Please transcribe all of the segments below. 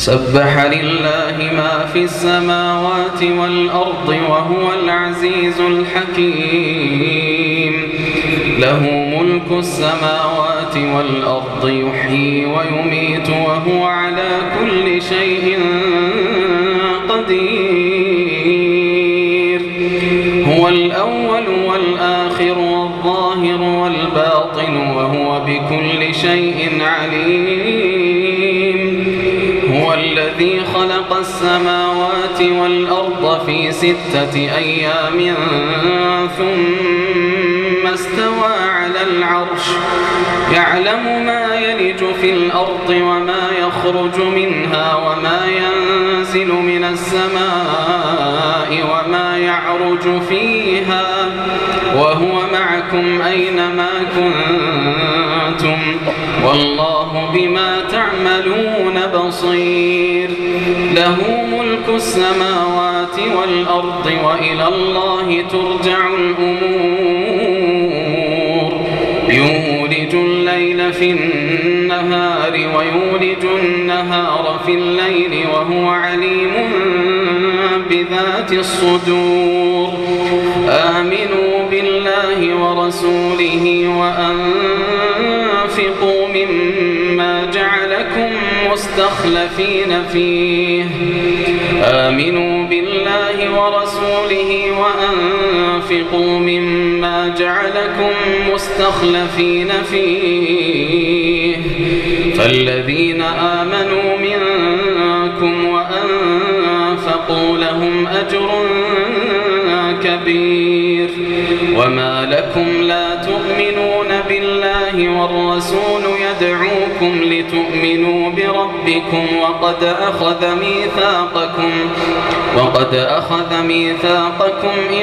سبح لله ما في السماوات والأرض وهو العزيز الحكيم. له ملك السماوات والأرض يحيي ويميت وهو على كل شيء قدير. هو الأول والآخر والظاهر والباطن وهو بكل شيء عليم. هو الذي خلق السماوات والأرض في 6 أيام ثم استوى على العرش يعلم ما يلج في الأرض وما يخرج منها وما ينزل من السماء وما يعرج فيها وهو معكم أينما كنتم والله بما تعملون بصير. له ملك السماوات والأرض وإلى الله ترجع الأمور. يولج الليل في النهار ويولج النهار في الليل وهو عليم بذات الصدور. آمنوا بالله ورسوله وأنفقوا مما جعلكم مستخلفين فيه. آمنوا بالله ورسوله وأنفقوا مما جعلكم مستخلفين فيه. فالذين آمنوا منكم وأنفقوا لهم أجر كبير. وما لكم لا تؤمنون بالله والرسول يدعوكم لتؤمنوا بربكم وقد أخذ ميثاقكم إن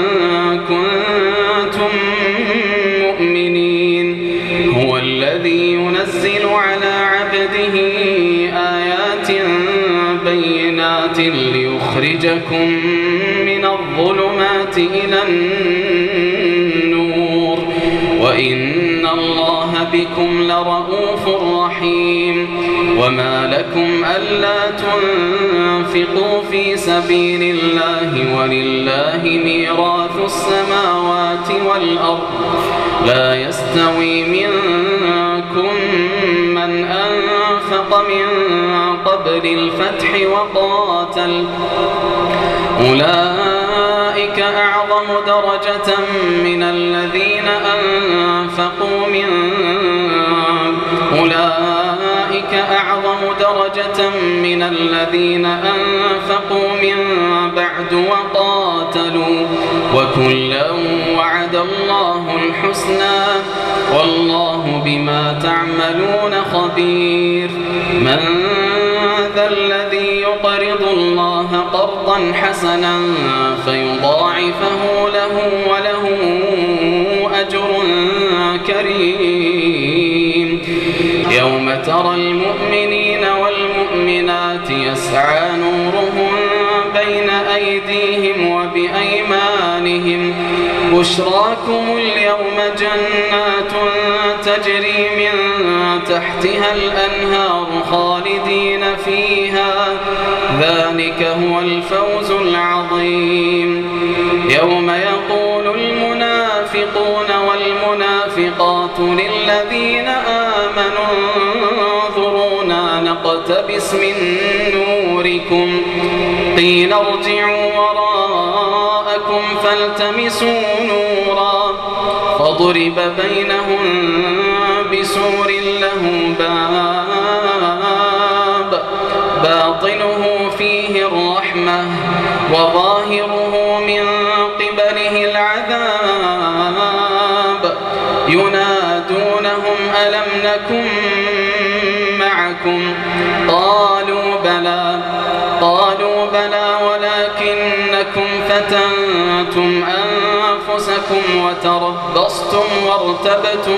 كنتم مؤمنين. هو الذي ينزل على عبده آيات بينات ليخرجكم من الظلمات إلى النور وإن الله بكم لرؤوف رحيم. وما لكم ألا تنفقوا في سبيل الله ولله ميراث السماوات والأرض. لا يستوي منكم من أنفق من قبل الفتح وقاتل أولئك أعظم درجة من الذين أنفقوا من بعد وقاتلوا وكلا وعد الله الحسنى والله بما تعملون خبير. من ذا الذي يقرض الله قرضا حسنا فيضاعفه له وله أجر كريم. يوم ترى المؤمنين والمؤمنات يسعى نورهم بين أيديهم وبأيمانهم بشراكم اليوم جنات تجري من تحتها الأنهار خالدين فيها ذلك هو الفوز العظيم. يوم يقول المنافقون والمنافقات للذين آمنوا انظرونا نقتبس من نوركم قيل ارجعوا وراءكم فالتمسوا نورا فضرب بينهم بسور له باب باطنه فيه الرحمة وظاهره من قبله العذاب. ينادونهم ألم نكن معكم قالوا بلى ولكنكم فتنتم أنفسكم وتربصتم وارتبتم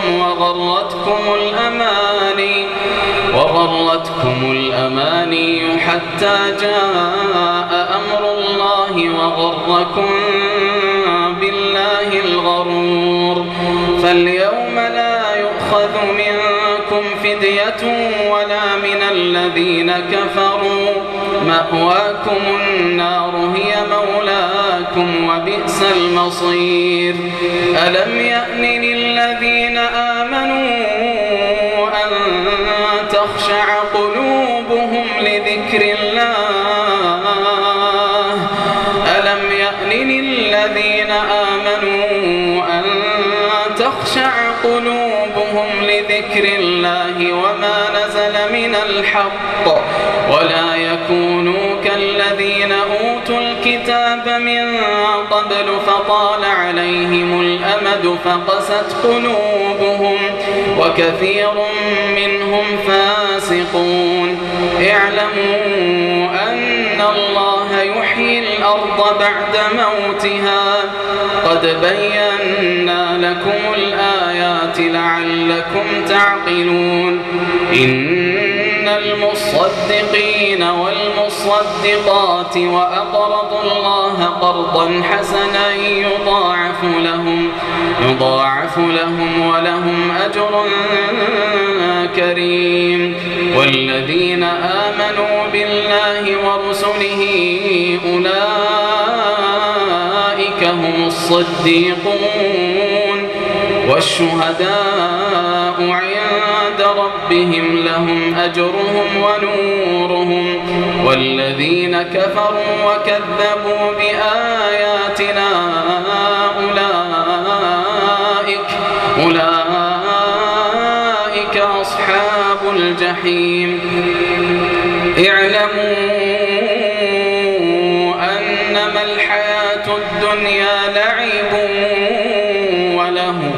وغرتكم الأماني حتى جاء أمر الله وغركم بالله الغرور. فاليوم لا يؤخذ منكم فدية تحية ولا من الذين كفروا، مأواكم النار هي مولاكم وبئس المصير. ألم يأن للذين آمنوا أن تخشع قلوبهم لذكر الله؟ ألم يأن للذين آمنوا أن تخشع قلوبهم لذكر الله وما نزل من الحق، ولا يكونوا كالذين أوتوا الكتاب من قبل فطال عليهم الأمد فقست قلوبهم وكثير منهم فاسقون. اعلموا أن الله يحيي الأرض بعد موتها، قد بينا لكم الآيات لعلكم تعقلون. إن المصدقين والمصدقات وأقرضوا الله قرضا حسنا يضاعف لهم ولهم أجر كريم. والذين آمنوا بالله ورسله أولئك هم الصديقون والشهداء عند ربهم لهم أجرهم ونورهم. والذين كفروا وكذبوا بآياتنا أولئك أصحاب الجحيم. اعلموا أنما الحياة الدنيا لعب وله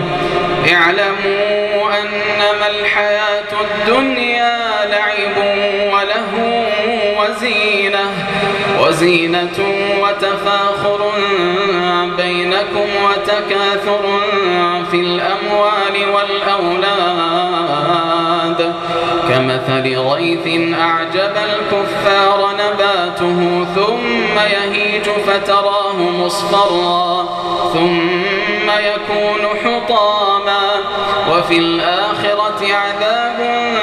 وزينة وتفاخر بينكم وتكاثر في الأموال والأولاد كمثل غيث أعجب الكفار نباته ثم يهيج فتراه مصفرا ثم يكون حطاما وفي الآخرة عذاب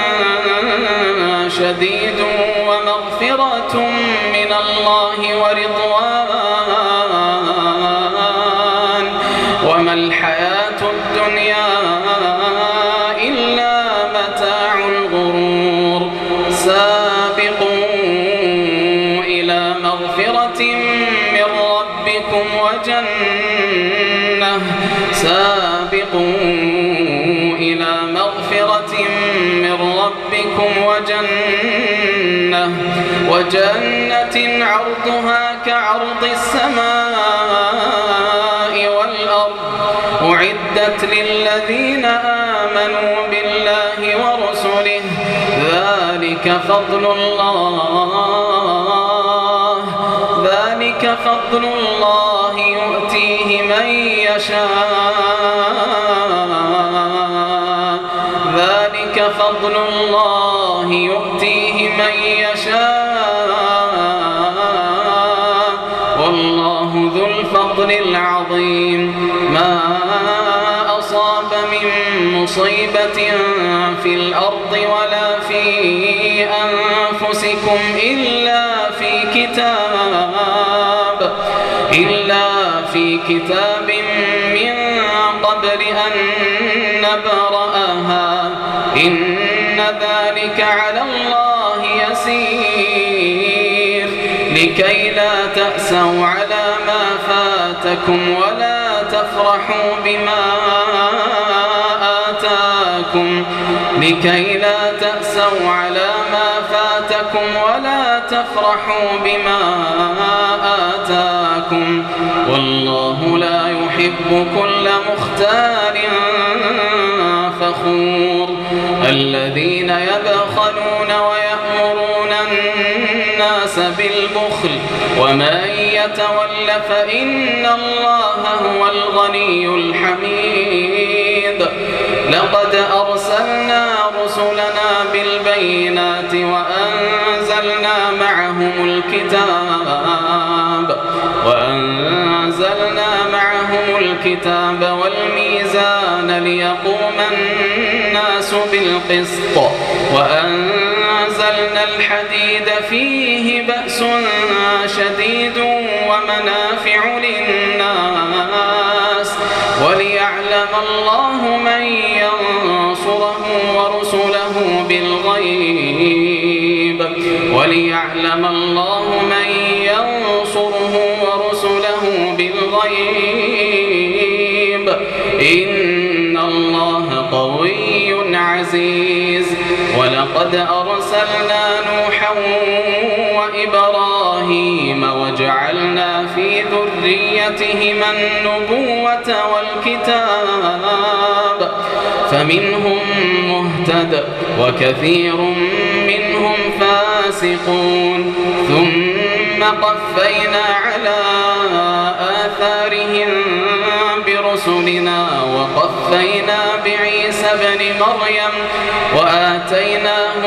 شديد ومغفرة من الله ورضوان وما الحياة الدنيا إلا متاع الغرور. سابقوا إلى مغفرة من ربكم وجنة عرضها كعرض السماء والأرض أعدت للذين آمنوا بالله ورسله ذلك فضل الله يؤتيه من يشاء والله ذو الفضل العظيم. ما أصاب من مصيبة في الأرض ولا في أنفسكم إلا في كتاب من قبل أن نبرأها إن ذلك على الله يسير. لكي لا تأسوا على ما فاتكم ولا تفرحوا بما آتاكم والله لا يحب كل مختال فخور. الذين يبخلون ويأمرون الناس بالبخل ومن يتول فإن الله هو الغني الحميد. لقد أرسلنا رسلنا بالبينات وأنزلنا معهم الكتاب والميزان ليقوم الناس بالقسط وأنزلنا الحديد فيه بأس شديد ومنافع للناس وليعلم الله من ينصره ورسله بالغيب إن الله قوي عزيز. ولقد أرسلنا نوحا وإبراهيم وجعلنا في ذريتهما النبوة والكتاب فمنهم مهتد وكثير منهم فاسقون ثم قفينا على آثارهم برسلنا وقفينا بعيسى ابن مريم وآتيناه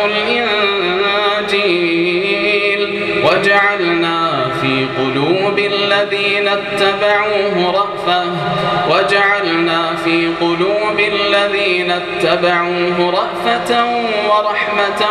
الإنجيل وجعلنا في قلوب الذين اتبعوه رأفة ورحمة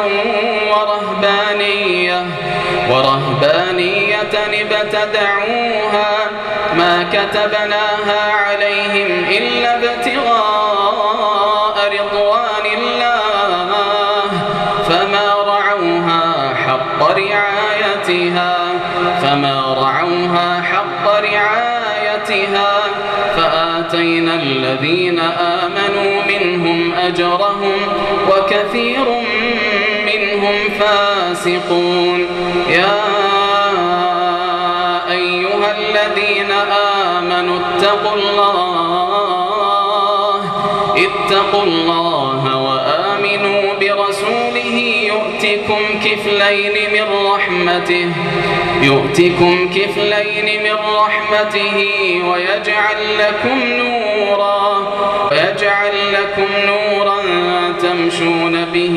ورهبانية ابتدعوها ما كتبناها عليهم إلا ابتغاء رضوان الله فما رعوها حق رعايتها فآتينا الذين آمنوا منهم أجرهم وكثير منهم فاسقون. يا أيها الذين آمنوا اتقوا الله وآمنوا برسوله يؤتكم كفلين من رحمته ويجعل لكم نورا تمشون به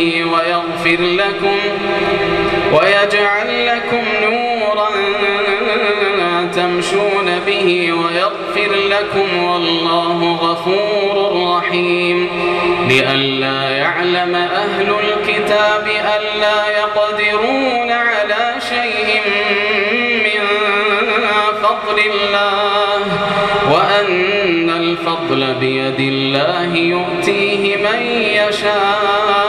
ويغفر لكم والله غفور رحيم. لئلا يعلم أهل الكتاب ألا يقدرون على شيء من فضل الله وأن الفضل بيد الله يؤتيه من يشاء